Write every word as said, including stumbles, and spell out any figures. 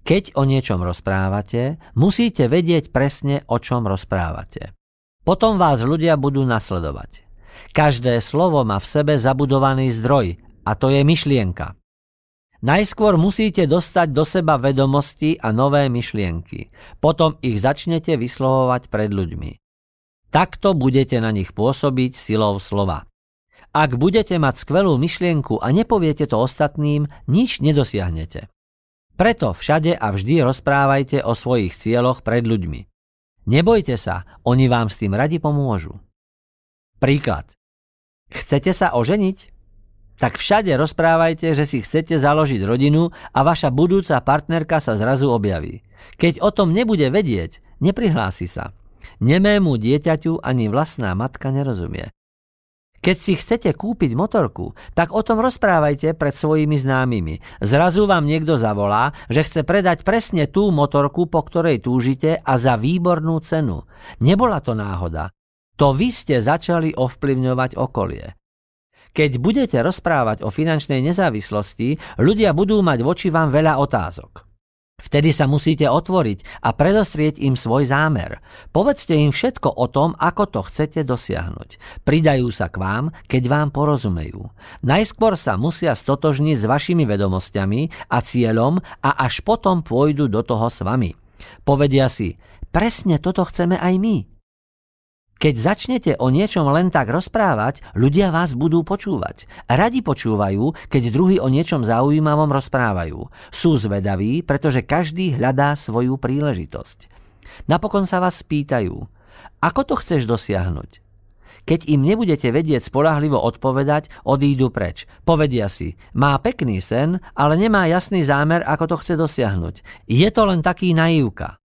Keď o niečom rozprávate, musíte vedieť presne, o čom rozprávate. Potom vás ľudia budú nasledovať. Každé slovo má v sebe zabudovaný zdroj, a to je myšlienka. Najskôr musíte dostať do seba vedomosti a nové myšlienky. Potom ich začnete vyslovovať pred ľuďmi. Takto budete na nich pôsobiť silou slova. Ak budete mať skvelú myšlienku a nepoviete to ostatným, nič nedosiahnete. Preto všade a vždy rozprávajte o svojich cieľoch pred ľuďmi. Nebojte sa, oni vám s tým radi pomôžu. Príklad. Chcete sa oženiť? Tak všade rozprávajte, že si chcete založiť rodinu a vaša budúca partnerka sa zrazu objaví. Keď o tom nebude vedieť, neprihlási sa. Nemému dieťaťu ani vlastná matka nerozumie. Keď si chcete kúpiť motorku, tak o tom rozprávajte pred svojimi známymi. Zrazu vám niekto zavolá, že chce predať presne tú motorku, po ktorej túžite a za výbornú cenu. Nebola to náhoda. To vy ste začali ovplyvňovať okolie. Keď budete rozprávať o finančnej nezávislosti, ľudia budú mať voči vám veľa otázok. Vtedy sa musíte otvoriť a predostrieť im svoj zámer. Povedzte im všetko o tom, ako to chcete dosiahnuť. Pridajú sa k vám, keď vám porozumejú. Najskôr sa musia stotožniť s vašimi vedomosťami a cieľom a až potom pôjdu do toho s vami. Povedia si, presne toto chceme aj my. Keď začnete o niečom len tak rozprávať, ľudia vás budú počúvať. Radi počúvajú, keď druhí o niečom zaujímavom rozprávajú. Sú zvedaví, pretože každý hľadá svoju príležitosť. Napokon sa vás spýtajú, ako to chceš dosiahnuť? Keď im nebudete vedieť spoľahlivo odpovedať, odídu preč. Povedia si, má pekný sen, ale nemá jasný zámer, ako to chce dosiahnuť. Je to len taký naivka.